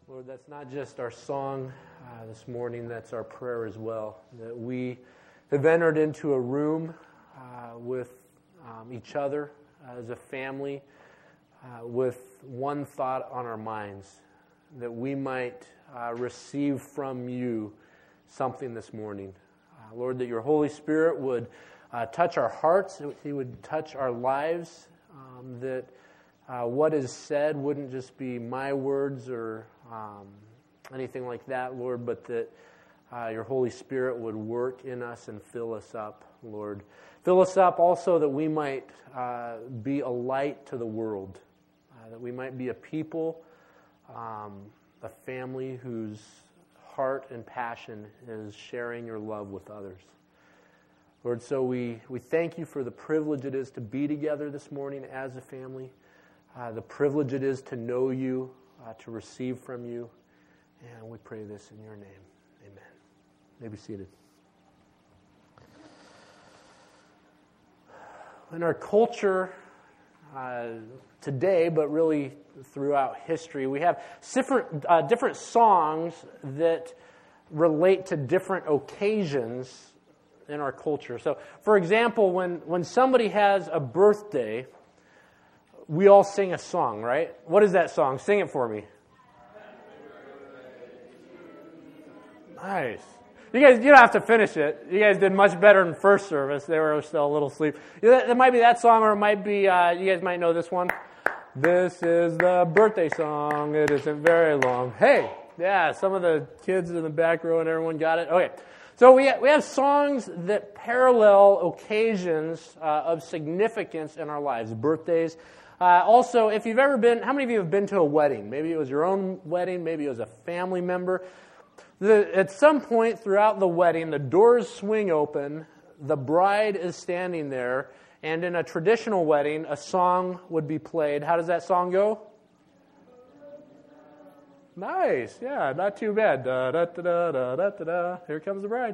Lord, that's not just our song this morning, that's our prayer as well, that we have entered into a room with each other as a family with one thought on our minds, that we might receive from you something this morning. Lord, that your Holy Spirit would touch our hearts, that he would touch our lives, that what is said wouldn't just be my words or anything like that, Lord, but that your Holy Spirit would work in us and fill us up, Lord. Fill us up also that we might be a light to the world, that we might be a people, a family whose heart and passion is sharing your love with others. Lord, so we thank you for the privilege it is to be together this morning as a family, the privilege it is to know you, to receive from you, and we pray this in your name. Amen. You may be seated. In our culture today, but really throughout history, we have different songs that relate to different occasions in our culture. So, for example, when somebody has a birthday, we all sing a song, right? What is that song? Sing it for me. Nice. You don't have to finish it. You guys did much better in first service. They were still a little asleep. It might be that song, or it might be, you guys might know this one. This is the birthday song. It isn't very long. Hey, yeah, some of the kids in the back row and everyone got it. Okay. So we have songs that parallel occasions of significance in our lives, birthdays. Also, if you've ever been, how many of you have been to a wedding? Maybe it was your own wedding, maybe it was a family member. At some point throughout the wedding, the doors swing open, the bride is standing there, and in a traditional wedding, a song would be played. How does that song go? Nice, yeah, not too bad. Da, da, da, da, da, da, da. Here comes the bride.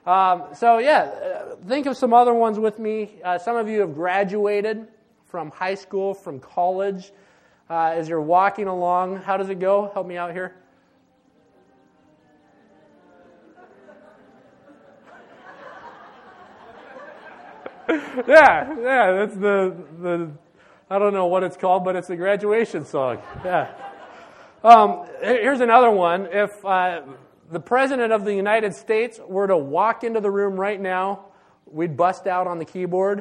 Think of some other ones with me. Some of you have graduated from high school, from college. As you're walking along, how does it go? Help me out here. Yeah, that's the I don't know what it's called, but it's the graduation song. Yeah. Here's another one. If the President of the United States were to walk into the room right now, we'd bust out on the keyboard.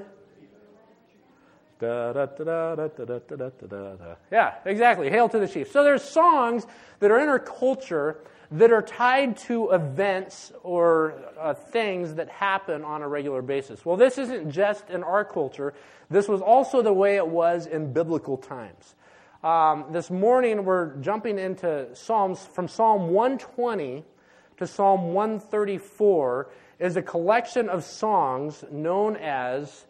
Da, da, da, da, da, da, da, da, da. Yeah, exactly. Hail to the Chief. So there's songs that are in our culture that are tied to events or things that happen on a regular basis. Well, this isn't just in our culture. This was also the way it was in biblical times. This morning we're jumping into Psalms. From Psalm 120 to Psalm 134 is a collection of songs known as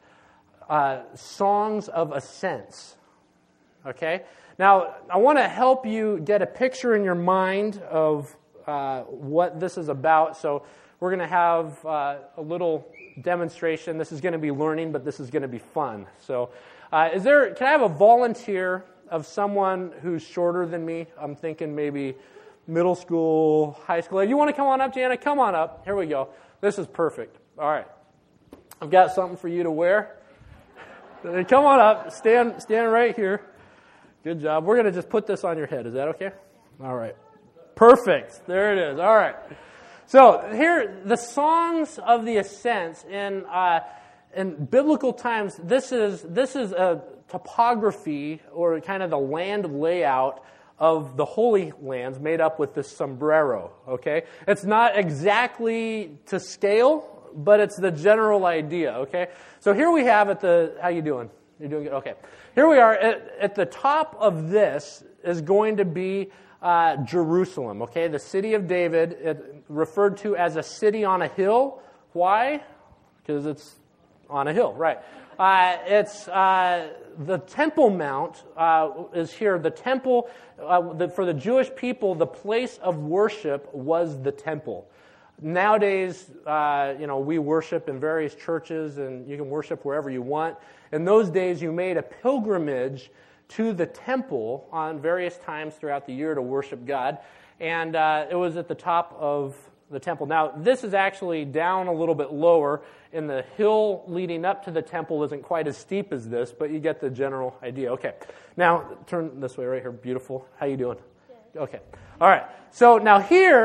songs of ascents. Okay? Now, I want to help you get a picture in your mind of what this is about. So we're going to have a little demonstration. This is going to be learning, but this is going to be fun. So can I have a volunteer of someone who's shorter than me? I'm thinking maybe middle school, high school. You want to come on up, Jana? Come on up. Here we go. This is perfect. All right. I've got something for you to wear. Come on up. Stand right here. Good job. We're going to just put this on your head. Is that okay? All right. Perfect. There it is. All right. So here, the songs of the ascents in biblical times. This is a topography or kind of the land layout of the Holy Lands made up with this sombrero. Okay, it's not exactly to scale, but it's the general idea. Okay, so here we have how you doing? You're doing good. Okay, here we are at the top of this is going to be Jerusalem, okay? The city of David, referred to as a city on a hill. Why? Because it's on a hill, right? It's the Temple Mount is here. The temple, for the Jewish people, the place of worship was the temple. Nowadays, we worship in various churches, and you can worship wherever you want. In those days, you made a pilgrimage to the temple on various times throughout the year to worship God. And it was at the top of the temple. Now, this is actually down a little bit lower, and the hill leading up to the temple isn't quite as steep as this, but you get the general idea. Okay, now turn this way right here. Beautiful. How you doing? Good. Okay. All right. So now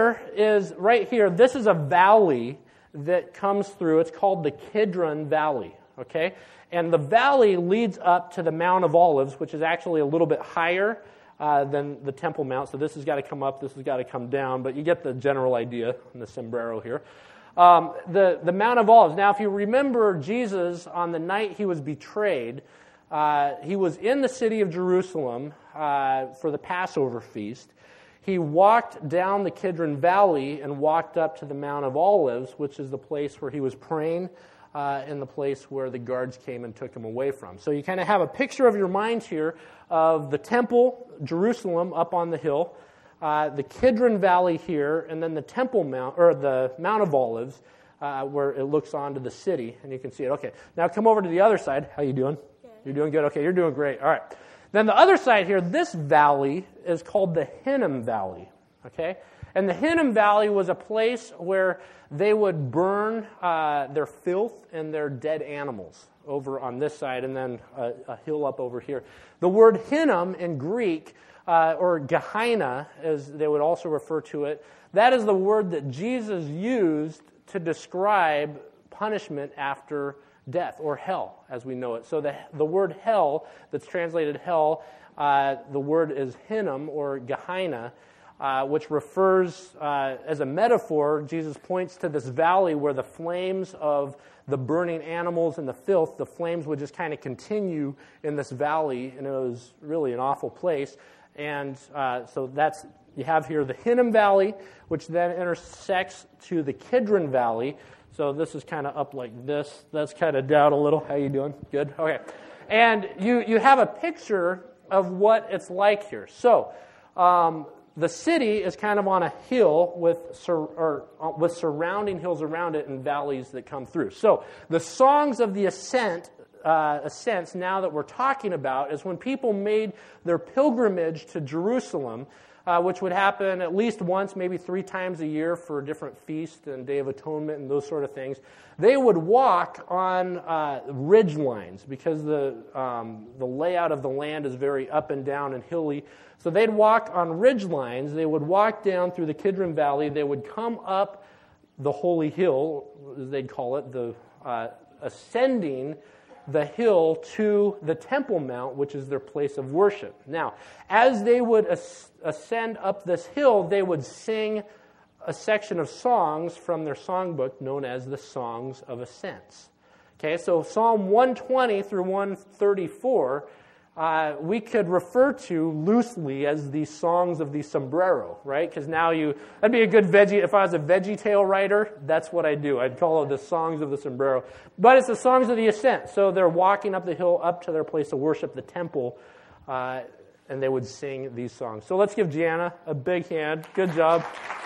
right here, this is a valley that comes through. It's called the Kidron Valley. Okay? And the valley leads up to the Mount of Olives, which is actually a little bit higher than the Temple Mount. So this has got to come up, this has got to come down, but you get the general idea in the sombrero here. The Mount of Olives. Now, if you remember Jesus, on the night he was betrayed, he was in the city of Jerusalem for the Passover feast. He walked down the Kidron Valley and walked up to the Mount of Olives, which is the place where he was praying, in the place where the guards came and took him away from. So you kind of have a picture of your mind here of the temple, Jerusalem, up on the hill, the Kidron Valley here, and then the Temple Mount, or the Mount of Olives, where it looks onto the city, and you can see it. Okay, now come over to the other side. How you doing? Good. You're doing good? Okay, you're doing great. All right. Then the other side here, this valley is called the Hinnom Valley. Okay? And the Hinnom Valley was a place where they would burn their filth and their dead animals over on this side, and then a hill up over here. The word Hinnom in Greek, or Gehenna, as they would also refer to it, that is the word that Jesus used to describe punishment after death, or hell, as we know it. So the word hell, that's translated hell, the word is Hinnom, or Gehenna, which refers, as a metaphor, Jesus points to this valley where the flames of the burning animals and the filth, the flames would just kind of continue in this valley, and it was really an awful place. And so you have here the Hinnom Valley, which then intersects to the Kidron Valley. So this is kind of up like this. That's kind of down a little. How you doing? Good? Okay. And you have a picture of what it's like here. So the city is kind of on a hill with surrounding hills around it and valleys that come through. So the songs of the ascents now that we're talking about is when people made their pilgrimage to Jerusalem, which would happen at least once, maybe 3 times a year for different feasts and Day of Atonement and those sort of things. They would walk on ridge lines because the layout of the land is very up and down and hilly. So they'd walk on ridge lines. They would walk down through the Kidron Valley. They would come up the Holy Hill, as they'd call it, ascending the hill to the Temple Mount, which is their place of worship. Now, as they would ascend up this hill, they would sing a section of songs from their songbook known as the Songs of Ascents. Okay, so Psalm 120 through 134, we could refer to loosely as the songs of the sombrero, right? Because now that'd be a good if I was a VeggieTale writer, that's what I'd do. I'd call it the songs of the sombrero. But it's the songs of the ascent. So they're walking up the hill up to their place of worship, the temple, and they would sing these songs. So let's give Gianna a big hand. Good job.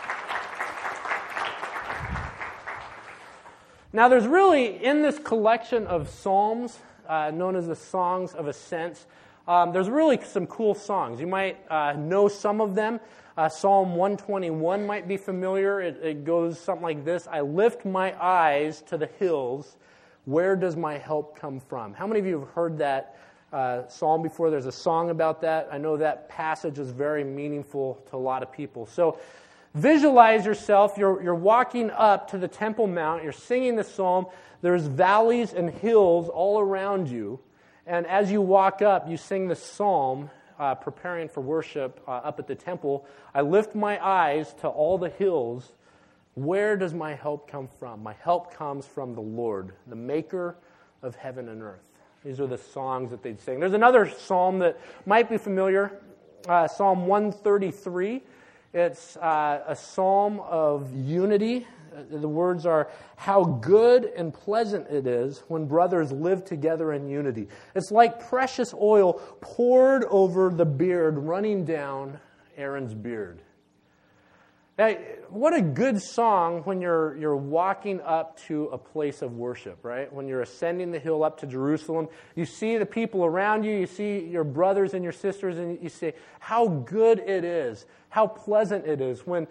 Now there's really, in this collection of psalms, known as the Songs of Ascents, there's really some cool songs. You might know some of them. Psalm 121 might be familiar. It goes something like this: I lift my eyes to the hills. Where does my help come from? How many of you have heard that psalm before? There's a song about that. I know that passage is very meaningful to a lot of people. So visualize yourself. You're walking up to the Temple Mount. You're singing the psalm. There's valleys and hills all around you. And as you walk up, you sing the psalm, preparing for worship up at the temple. I lift my eyes to all the hills. Where does my help come from? My help comes from the Lord, the maker of heaven and earth. These are the songs that they'd sing. There's another psalm that might be familiar, Psalm 133. It's a psalm of unity. The words are, how good and pleasant it is when brothers live together in unity. It's like precious oil poured over the beard, running down Aaron's beard. Now, what a good song when you're walking up to a place of worship, right? When you're ascending the hill up to Jerusalem, you see the people around you, you see your brothers and your sisters, and you say, how good it is, how pleasant it is when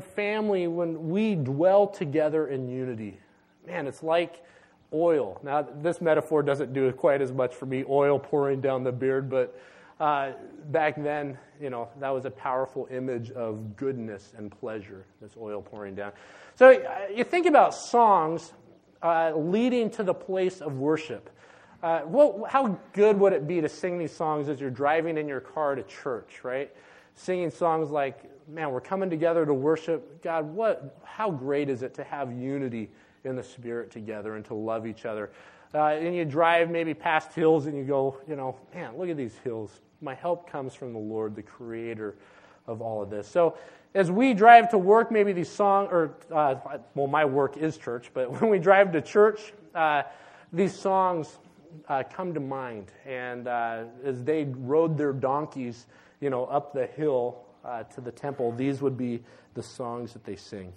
we dwell together in unity. Man, it's like oil. Now, this metaphor doesn't do quite as much for me, oil pouring down the beard, but back then, that was a powerful image of goodness and pleasure, this oil pouring down. So you think about songs leading to the place of worship. How good would it be to sing these songs as you're driving in your car to church, right? Singing songs like, man, we're coming together to worship God. How great is it to have unity in the Spirit together and to love each other? And you drive maybe past hills and you go, man, look at these hills. My help comes from the Lord, the Creator of all of this. So as we drive to work, maybe these songs, my work is church, but when we drive to church, these songs come to mind. And as they rode their donkeys, up the hill to the temple, these would be the songs that they sing.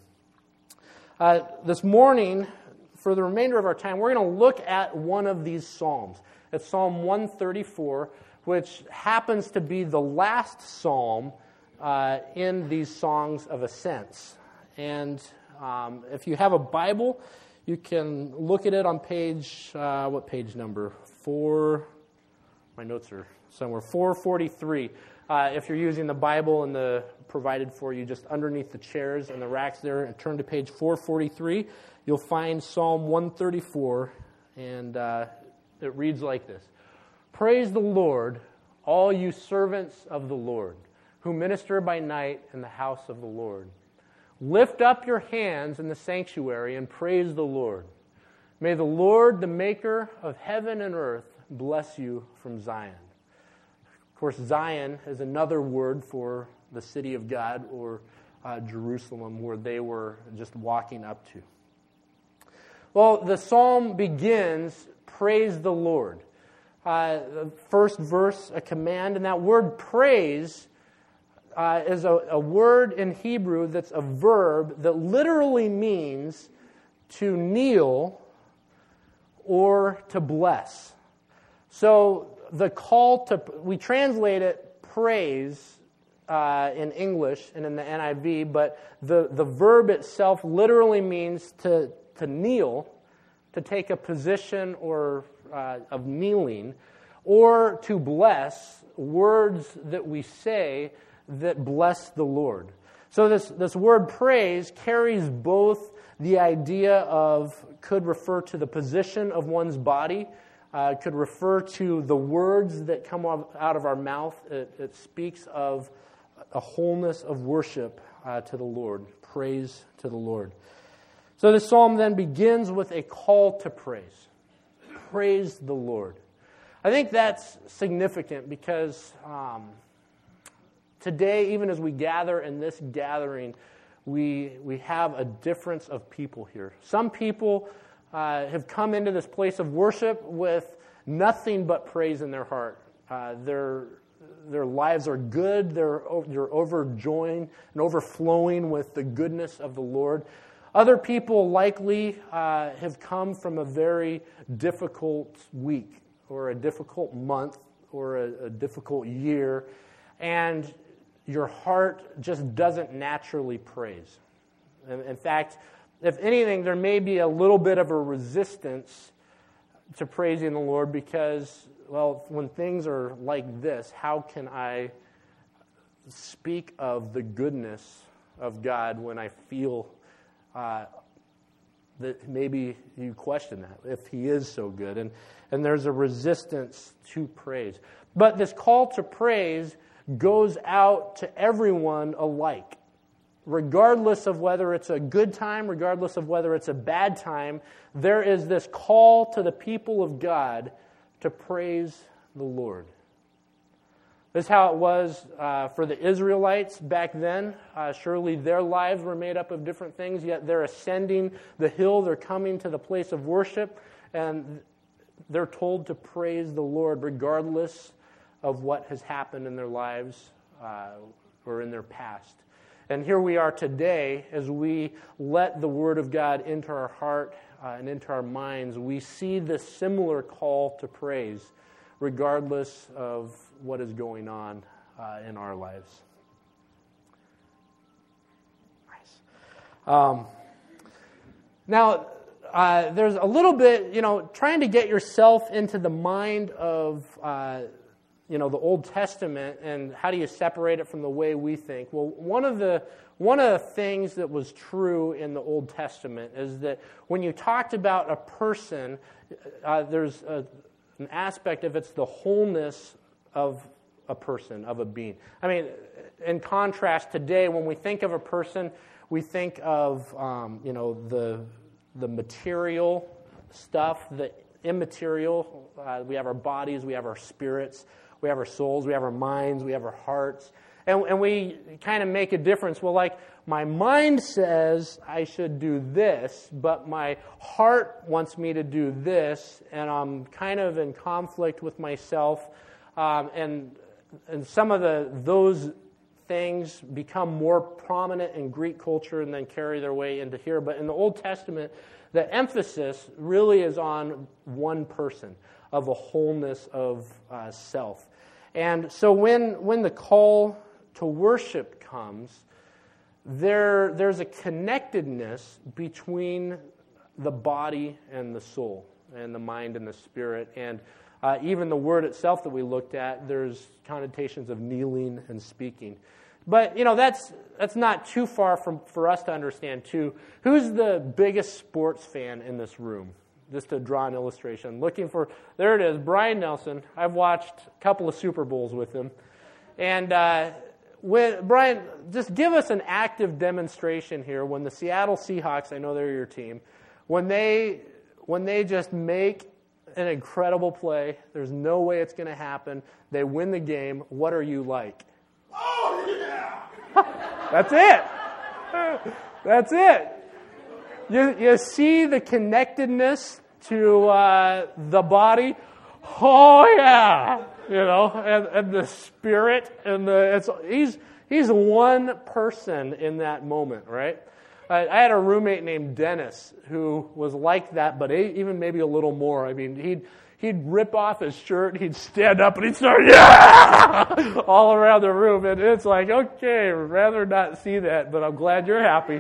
This morning, for the remainder of our time, we're going to look at one of these psalms. It's Psalm 134, which happens to be the last psalm in these songs of ascents. And if you have a Bible, you can look at it on page, what page number? 4, my notes are somewhere, 443. If you're using the Bible and the provided for you just underneath the chairs and the racks there, and turn to page 443, you'll find Psalm 134, and it reads like this. Praise the Lord, all you servants of the Lord, who minister by night in the house of the Lord. Lift up your hands in the sanctuary and praise the Lord. May the Lord, the maker of heaven and earth, bless you from Zion. Of course, Zion is another word for the city of God, or Jerusalem, where they were just walking up to. Well, the psalm begins, praise the Lord. The first verse, a command, and that word praise is a word in Hebrew that's a verb that literally means to kneel or to bless. So the call to, we translate it praise in English and in the NIV, but the verb itself literally means to kneel, to take a position or of kneeling, or to bless, words that we say that bless the Lord. So this word praise carries both the idea of, could refer to the position of one's body, could refer to the words that come out of our mouth. It speaks of a wholeness of worship to the Lord, praise to the Lord. So this psalm then begins with a call to praise. Praise the Lord. I think that's significant because today, even as we gather in this gathering, we have a difference of people here. Some people have come into this place of worship with nothing but praise in their heart. Their lives are good. They're overjoying and overflowing with the goodness of the Lord. Other people likely have come from a very difficult week or a difficult month or a difficult year, and your heart just doesn't naturally praise. In fact, if anything, there may be a little bit of a resistance to praising the Lord because, well, when things are like this, how can I speak of the goodness of God when I feel that maybe you question that, if He is so good. And there's a resistance to praise. But this call to praise goes out to everyone alike. Regardless of whether it's a good time, regardless of whether it's a bad time, there is this call to the people of God to praise the Lord. This is how it was for the Israelites back then. Surely their lives were made up of different things, yet they're ascending the hill, they're coming to the place of worship, and they're told to praise the Lord regardless of what has happened in their lives or in their past. And here we are today as we let the Word of God into our heart and into our minds. We see this similar call to praise regardless of what is going on in our lives. Nice. Now, there's a little bit, trying to get yourself into the mind of, the Old Testament, and how do you separate it from the way we think? Well, one of the things that was true in the Old Testament is that when you talked about a person, there's an aspect of it's the wholeness of a person, of a being. I mean, in contrast, today, when we think of a person, we think of, the material stuff, the immaterial. We have our bodies, we have our spirits, we have our souls, we have our minds, we have our hearts. And we kind of make a difference. Well, like, my mind says I should do this, but my heart wants me to do this, and I'm kind of in conflict with myself. And some of those things become more prominent in Greek culture and then carry their way into here. But in the Old Testament, the emphasis really is on one person, of a wholeness of self. And so when the call to worship comes, there's a connectedness between the body and the soul, and the mind and the spirit. And even the word itself that we looked at, there's connotations of kneeling and speaking. But, that's not too far for us to understand, too. Who's the biggest sports fan in this room? Just to draw an illustration. There it is, Brian Nelson. I've watched a couple of Super Bowls with him. And Brian, just give us an active demonstration here when the Seattle Seahawks, I know they're your team, when they just make an incredible play, there's no way it's going to happen, they win the game, what are you like? Oh, yeah! That's it. That's it. You see the connectedness to the body. Oh yeah, and the spirit and he's one person in that moment, right? I had a roommate named Dennis who was like that, but even maybe a little more. I mean, he'd rip off his shirt, he'd stand up, and he'd start, yeah, all around the room. And it's like, okay, I'd rather not see that, but I'm glad you're happy,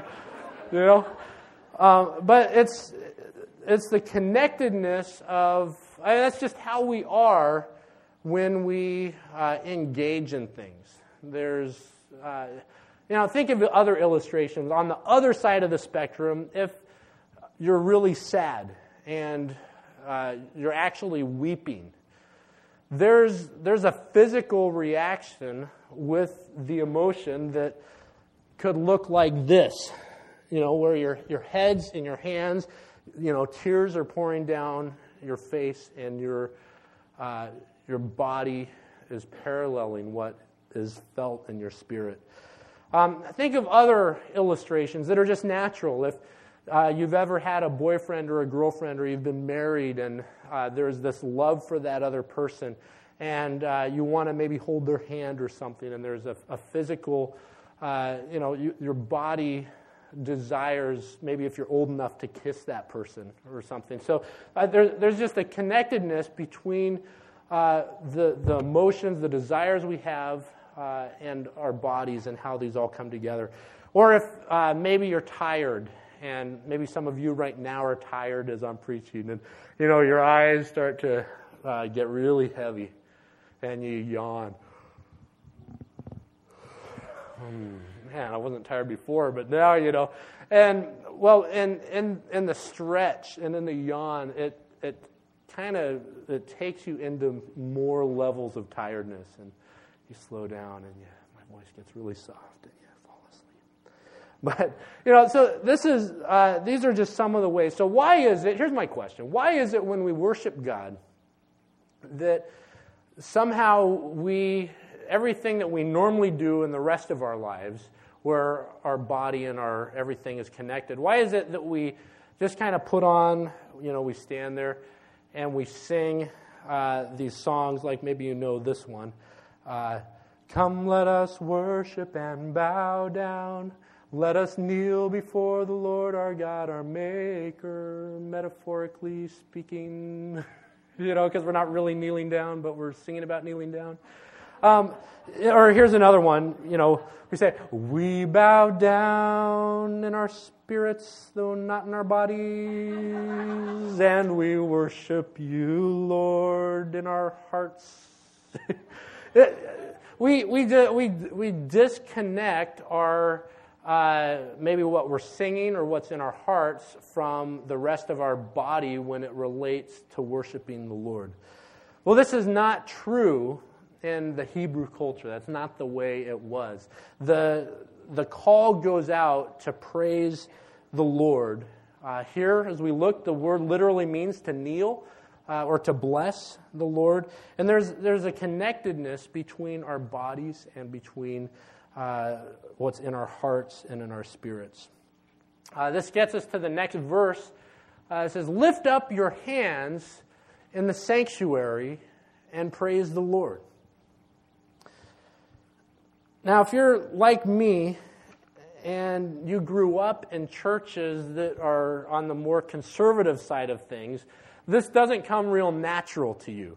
But it's the connectedness of, that's just how we are when we engage in things. There's, think of other illustrations. On the other side of the spectrum, if you're really sad and you're actually weeping, there's a physical reaction with the emotion that could look like this, where your head's in your hands, tears are pouring down your face, and your body is paralleling what is felt in your spirit. Think of other illustrations that are just natural. If you've ever had a boyfriend or a girlfriend, or you've been married, and there's this love for that other person, and you want to maybe hold their hand or something, and there's a physical, your body desires, maybe if you're old enough, to kiss that person or something. So there's just a connectedness between the emotions, the desires we have, and our bodies, and how these all come together. Or if maybe you're tired, and maybe some of you right now are tired as I'm preaching, and your eyes start to get really heavy, and you yawn. Man, I wasn't tired before, but now, and well, in the stretch and in the yawn, it takes you into more levels of tiredness, and you slow down, and my voice gets really soft, and you fall asleep. But so these are just some of the ways. So why is it? Here's my question: why is it when we worship God that somehow everything that we normally do in the rest of our lives, where our body and our everything is connected, why is it that we just kind of put on, we stand there and we sing these songs, like maybe this one, Come, let us worship and bow down. Let us kneel before the Lord our God, our Maker, metaphorically speaking, because we're not really kneeling down, but we're singing about kneeling down. Or here's another one, we say, we bow down in our spirits, though not in our bodies, and we worship you, Lord, in our hearts. We disconnect our maybe what we're singing or what's in our hearts from the rest of our body when it relates to worshiping the Lord. Well, this is not true in the Hebrew culture. That's not the way it was. The call goes out to praise the Lord. Here, as we look, the word literally means to kneel or to bless the Lord. And there's a connectedness between our bodies and between what's in our hearts and in our spirits. This gets us to the next verse. It says, lift up your hands in the sanctuary and praise the Lord. Now, if you're like me and you grew up in churches that are on the more conservative side of things, this doesn't come real natural to you.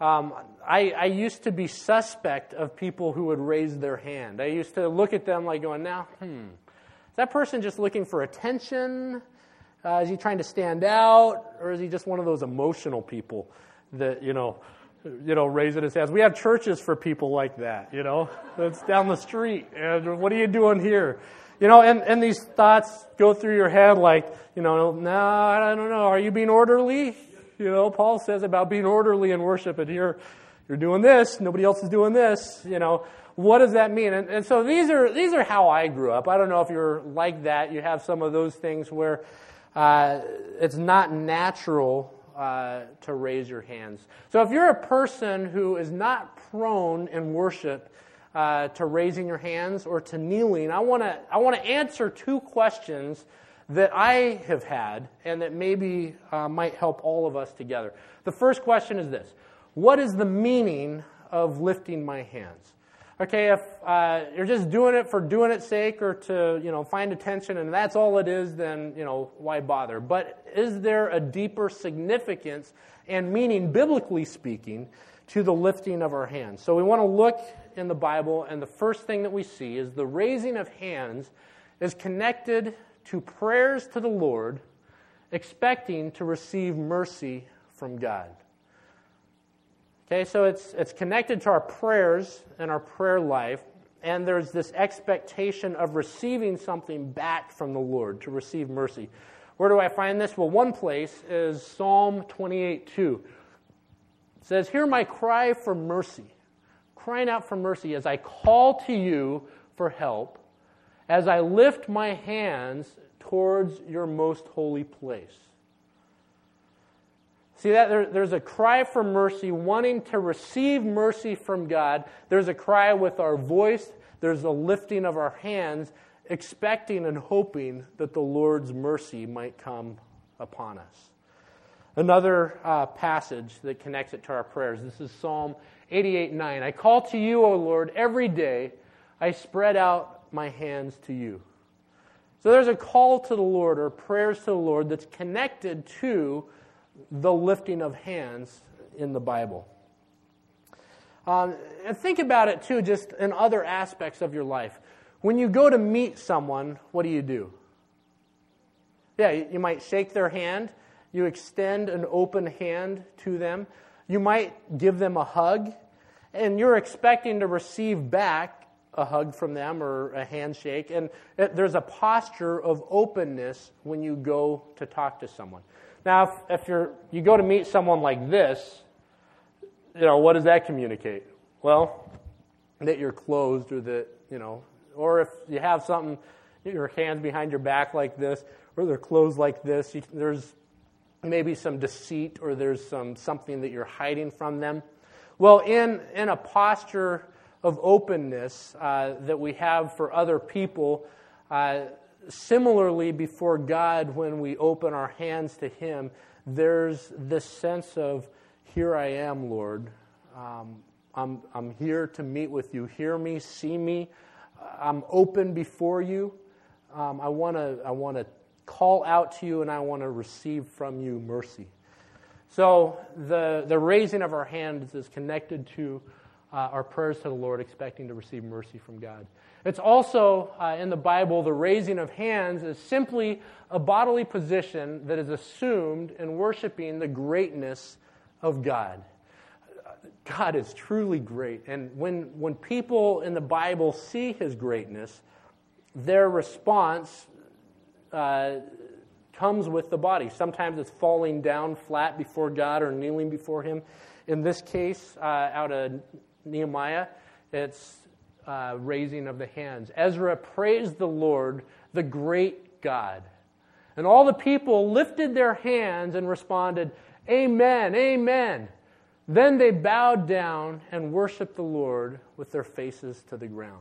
I used to be suspect of people who would raise their hand. I used to look at them like going, is that person just looking for attention? Is he trying to stand out? Or is he just one of those emotional people that, raising his hands? We have churches for people like that, That's down the street. And what are you doing here? And these thoughts go through your head like, no, I don't know. Are you being orderly? Paul says about being orderly in worship, and you're doing this, nobody else is doing this. What does that mean? And so these are how I grew up. I don't know if you're like that. You have some of those things where it's not natural to raise your hands. So if you're a person who is not prone in worship to raising your hands or to kneeling, I want to answer two questions that I have had and that maybe might help all of us together. The first question is this: what is the meaning of lifting my hands? Okay, if you're just doing it for doing its sake or to find attention and that's all it is, then why bother? But is there a deeper significance and meaning, biblically speaking, to the lifting of our hands? So we want to look in the Bible, and the first thing that we see is the raising of hands is connected to prayers to the Lord, expecting to receive mercy from God. Okay, so it's connected to our prayers and our prayer life, and there's this expectation of receiving something back from the Lord, to receive mercy. Where do I find this? Well, one place is Psalm 28:2. It says, "Hear my cry for mercy, crying out for mercy as I call to you for help, as I lift my hands towards your most holy place." See that? There's a cry for mercy, wanting to receive mercy from God. There's a cry with our voice. There's a lifting of our hands, expecting and hoping that the Lord's mercy might come upon us. Another passage that connects it to our prayers. This is Psalm 88:9. "I call to you, O Lord, every day. I spread out my hands to you." So there's a call to the Lord, or prayers to the Lord, that's connected to the lifting of hands in the Bible. And think about it, too, just in other aspects of your life. When you go to meet someone, what do? Yeah, you might shake their hand. You extend an open hand to them. You might give them a hug, and you're expecting to receive back a hug from them or a handshake. And there's a posture of openness when you go to talk to someone. Now, if you go to meet someone like this, what does that communicate? Well, that you're closed, or that, or if you have something, your hands behind your back like this, or they're closed like this, there's maybe some deceit, or there's something that you're hiding from them. Well, in a posture of openness that we have for other people, similarly before God, when we open our hands to Him, there's this sense of, "Here I am, Lord. I'm here to meet with you. Hear me, see me. I'm open before you. I want to call out to you, and I want to receive from you mercy. So the raising of our hands is connected to our prayers to the Lord, expecting to receive mercy from God. It's also, in the Bible, the raising of hands is simply a bodily position that is assumed in worshiping the greatness of God. God is truly great. And when people in the Bible see His greatness, their response comes with the body. Sometimes it's falling down flat before God or kneeling before Him. In this case, out of Nehemiah, it's raising of the hands. Ezra praised the Lord, the great God. And all the people lifted their hands and responded, Amen, Amen. Then they bowed down and worshiped the Lord with their faces to the ground.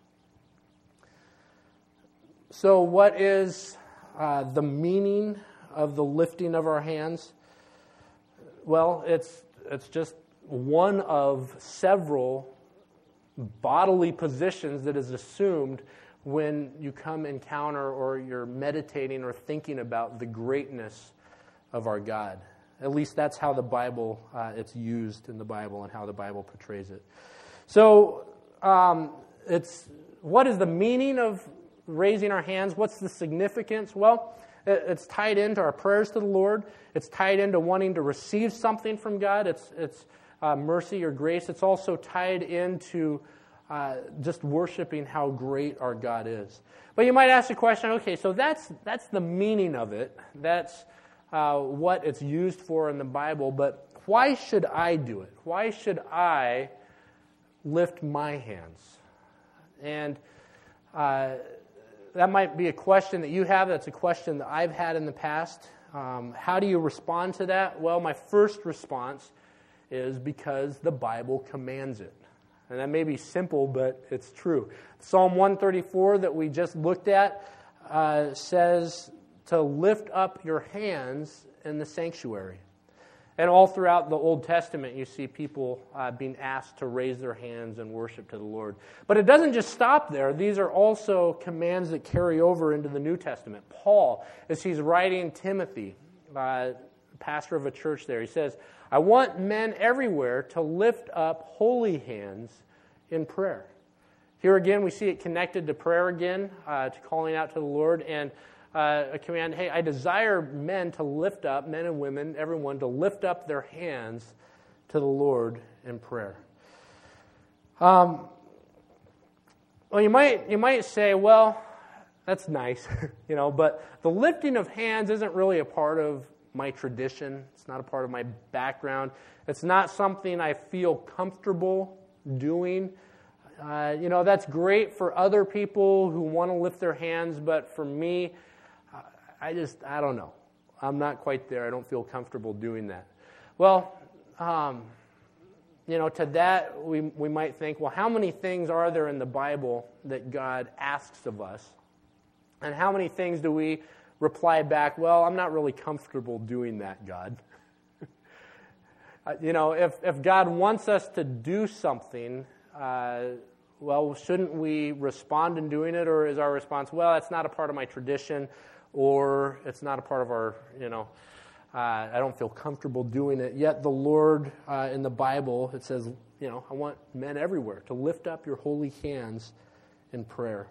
So what is the meaning of the lifting of our hands? Well, it's just one of several bodily positions that is assumed when you come encounter or you're meditating or thinking about the greatness of our God. At least that's how the Bible, it's used in the Bible and how the Bible portrays it. So what is the meaning of raising our hands? What's the significance? Well, it's tied into our prayers to the Lord. It's tied into wanting to receive something from God. It's mercy or grace. It's also tied into just worshiping how great our God is. But you might ask the question, okay, so that's the meaning of it. That's what it's used for in the Bible, but why should I do it? Why should I lift my hands? And that might be a question that you have. That's a question that I've had in the past. How do you respond to that? Well, my first response is because the Bible commands it. And that may be simple, but it's true. Psalm 134 that we just looked at says to lift up your hands in the sanctuary. And all throughout the Old Testament, you see people being asked to raise their hands and worship to the Lord. But it doesn't just stop there. These are also commands that carry over into the New Testament. Paul, as he's writing Timothy, pastor of a church there, he says, I want men everywhere to lift up holy hands in prayer. Here again, we see it connected to prayer again, to calling out to the Lord, and a command, hey, I desire men to lift up, men and women, everyone, to lift up their hands to the Lord in prayer. Well, you might say, well, that's nice, but the lifting of hands isn't really a part of my tradition. It's not a part of my background. It's not something I feel comfortable doing. That's great for other people who want to lift their hands, but for me, I don't know. I'm not quite there. I don't feel comfortable doing that. Well, to that we might think, well, how many things are there in the Bible that God asks of us? And how many things do we reply back, well, I'm not really comfortable doing that, God. If God wants us to do something, well, shouldn't we respond in doing it? Or is our response, well, that's not a part of my tradition, or it's not a part of our, I don't feel comfortable doing it. Yet the Lord, in the Bible, it says, I want men everywhere to lift up your holy hands in prayer.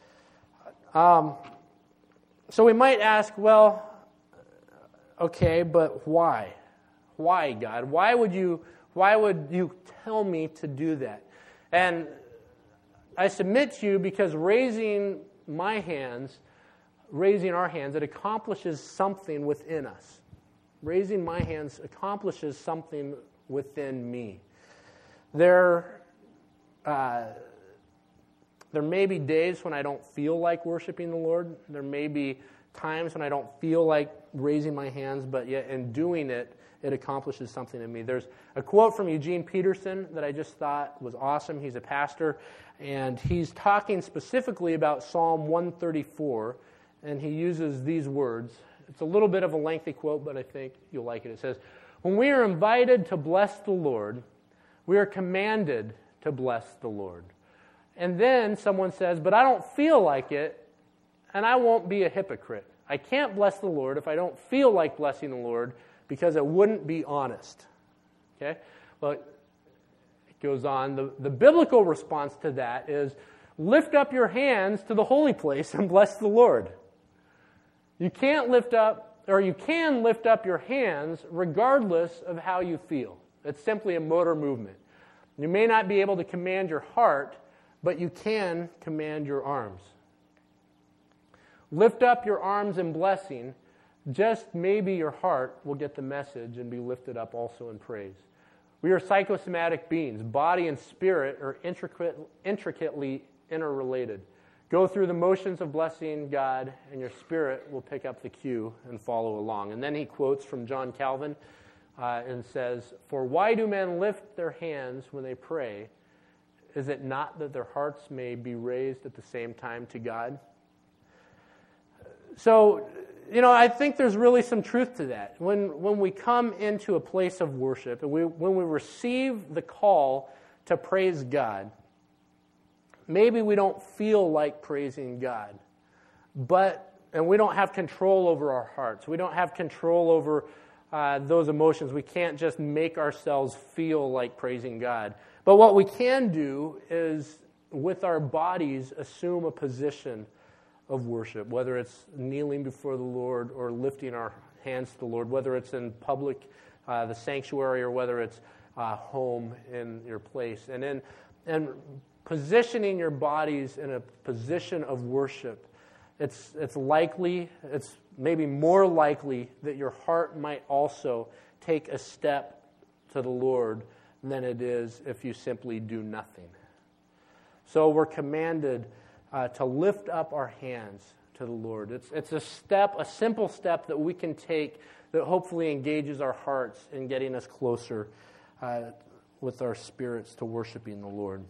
So we might ask, well, okay, but why? Why, God? Why would you tell me to do that? And I submit to you because raising our hands, it accomplishes something within us. Raising my hands accomplishes something within me. There may be days when I don't feel like worshiping the Lord. There may be times when I don't feel like raising my hands, but yet in doing it, it accomplishes something in me. There's a quote from Eugene Peterson that I just thought was awesome. He's a pastor, and he's talking specifically about Psalm 134, and he uses these words. It's a little bit of a lengthy quote, but I think you'll like it. It says, when we are invited to bless the Lord, We are commanded to bless the Lord. And then someone says, but I don't feel like it, and I won't be a hypocrite. I can't bless the Lord if I don't feel like blessing the Lord because it wouldn't be honest. Okay? Well, it goes on. The biblical response to that is lift up your hands to the holy place and bless the Lord. You can lift up your hands regardless of how you feel. It's simply a motor movement. You may not be able to command your heart, but you can command your arms. Lift up your arms in blessing. Just maybe your heart will get the message and be lifted up also in praise. We are psychosomatic beings. Body and spirit are intricately interrelated. Go through the motions of blessing God, and your spirit will pick up the cue and follow along. And then he quotes from John Calvin and says, "For why do men lift their hands when they pray? Is it not that their hearts may be raised at the same time to God?" So, I think there's really some truth to that. When we come into a place of worship, and when we receive the call to praise God, maybe we don't feel like praising God, and we don't have control over our hearts. We don't have control over those emotions. We can't just make ourselves feel like praising God. But what we can do is, with our bodies, assume a position of worship, whether it's kneeling before the Lord or lifting our hands to the Lord, whether it's in public, the sanctuary, or whether it's home in your place. And positioning your bodies in a position of worship, it's maybe more likely that your heart might also take a step to the Lord than it is if you simply do nothing. So we're commanded to lift up our hands to the Lord. It's a simple step that we can take that hopefully engages our hearts in getting us closer with our spirits to worshiping the Lord.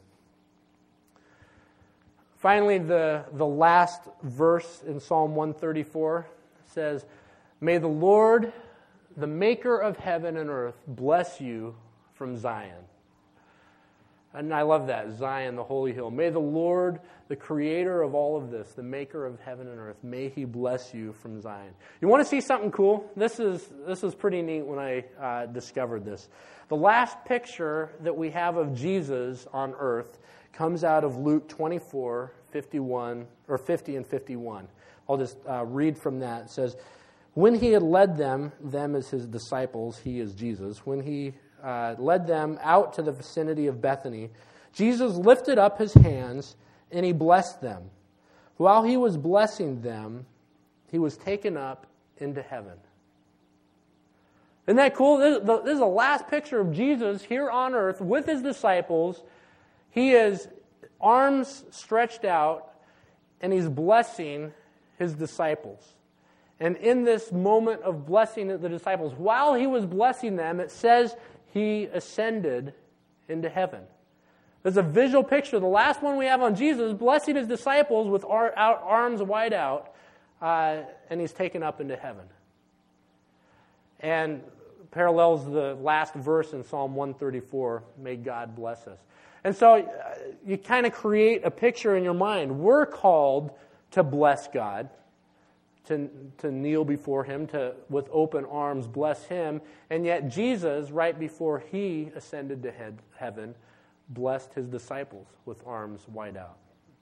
Finally, the last verse in Psalm 134 says, "May the Lord, the maker of heaven and earth, bless you from Zion." And I love that, Zion, the holy hill. May the Lord, the creator of all of this, the maker of heaven and earth, may he bless you from Zion. You want to see something cool? This is pretty neat when I discovered this. The last picture that we have of Jesus on earth comes out of Luke 24, 51, or 50 and 51. I'll just read from that. It says, "When he had led them as his disciples," he is Jesus, "when he led them out to the vicinity of Bethany, Jesus lifted up his hands and he blessed them. While he was blessing them, he was taken up into heaven." Isn't that cool? This is the last picture of Jesus here on earth with his disciples. He is arms stretched out and he's blessing his disciples. And in this moment of blessing the disciples, while he was blessing them, it says he ascended into heaven. There's a visual picture. The last one we have on Jesus blessing his disciples with arms wide out, and he's taken up into heaven. And parallels the last verse in Psalm 134, "May God bless us." And so you kind of create a picture in your mind. We're called to bless God, to kneel before him, to with open arms bless him, and yet Jesus, right before he ascended to heaven, blessed his disciples with arms wide out.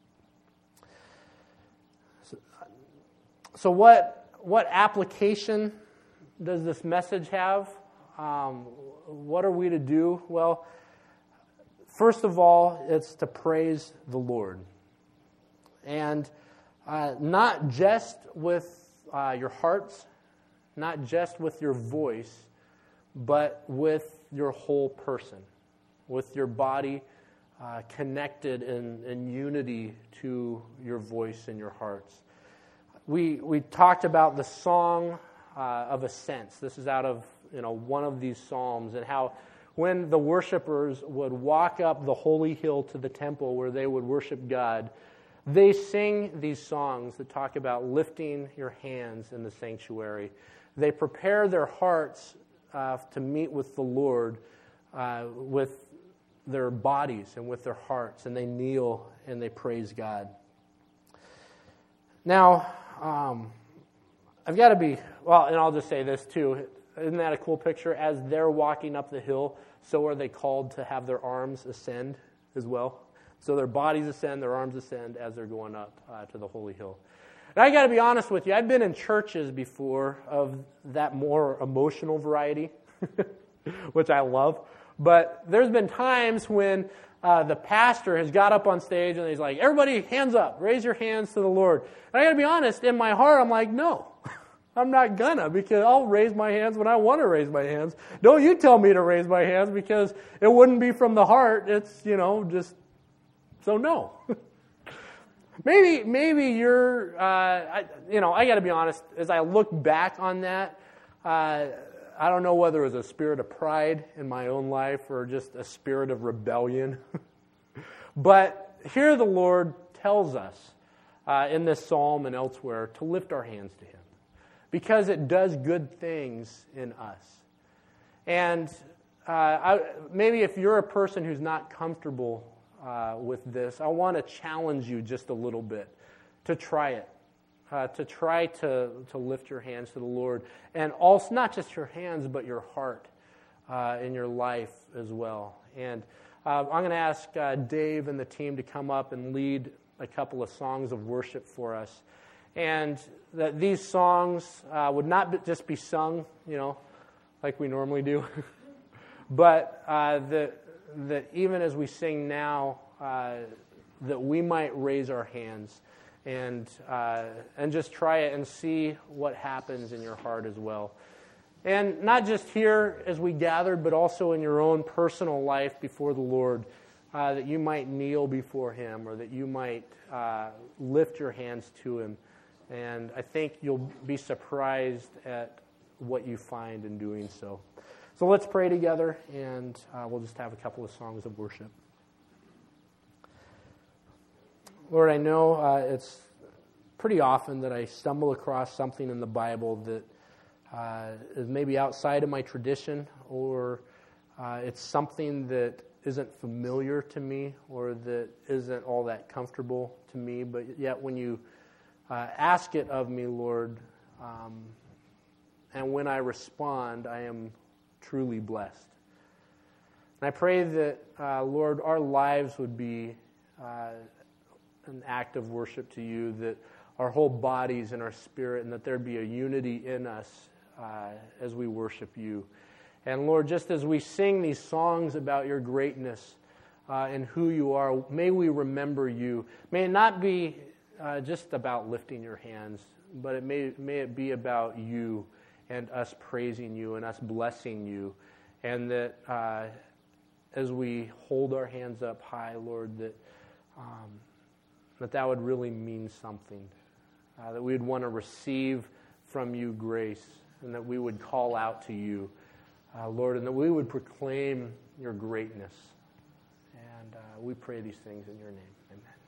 So what application does this message have? What are we to do? Well, first of all, it's to praise the Lord. And not just with your hearts, not just with your voice, but with your whole person, with your body connected in unity to your voice and your hearts. We talked about the song of ascents. This is out of one of these psalms, and how when the worshipers would walk up the holy hill to the temple where they would worship God, they sing these songs that talk about lifting your hands in the sanctuary. They prepare their hearts to meet with the Lord with their bodies and with their hearts, and they kneel and they praise God. Now, I've got to be, well, and I'll just say this too. Isn't that a cool picture? As they're walking up the hill, so are they called to have their arms ascend as well. So their bodies ascend, their arms ascend as they're going up to the holy hill. And I got to be honest with you, I've been in churches before of that more emotional variety, which I love. But there's been times when the pastor has got up on stage and he's like, everybody hands up, raise your hands to the Lord. And I got to be honest, in my heart, I'm like, no, I'm not gonna, because I'll raise my hands when I want to raise my hands. Don't you tell me to raise my hands, because it wouldn't be from the heart. It's, just, so no. Maybe you're, I got to be honest, as I look back on that, I don't know whether it was a spirit of pride in my own life or just a spirit of rebellion. But here the Lord tells us in this psalm and elsewhere to lift our hands to Him, because it does good things in us. And maybe if you're a person who's not comfortable with this, I want to challenge you just a little bit to try it. To try to lift your hands to the Lord. And also, not just your hands, but your heart in your life as well. And I'm going to ask Dave and the team to come up and lead a couple of songs of worship for us. And that these songs would not just be sung, like we normally do, but that even as we sing now, that we might raise our hands and just try it and see what happens in your heart as well. And not just here as we gathered, but also in your own personal life before the Lord, that you might kneel before Him, or that you might lift your hands to Him. And I think you'll be surprised at what you find in doing so. So let's pray together, and we'll just have a couple of songs of worship. Lord, I know it's pretty often that I stumble across something in the Bible that is maybe outside of my tradition, or it's something that isn't familiar to me, or that isn't all that comfortable to me, but yet when you ask it of me, Lord, and when I respond, I am truly blessed. And I pray that, Lord, our lives would be an act of worship to you, that our whole bodies and our spirit, and that there'd be a unity in us as we worship you. And Lord, just as we sing these songs about your greatness and who you are, may we remember you. May it not be just about lifting your hands, but may it be about you and us praising you and us blessing you. And that as we hold our hands up high, Lord, that would really mean something. That we would want to receive from you grace, and that we would call out to you, Lord, and that we would proclaim your greatness. And we pray these things in your name. Amen.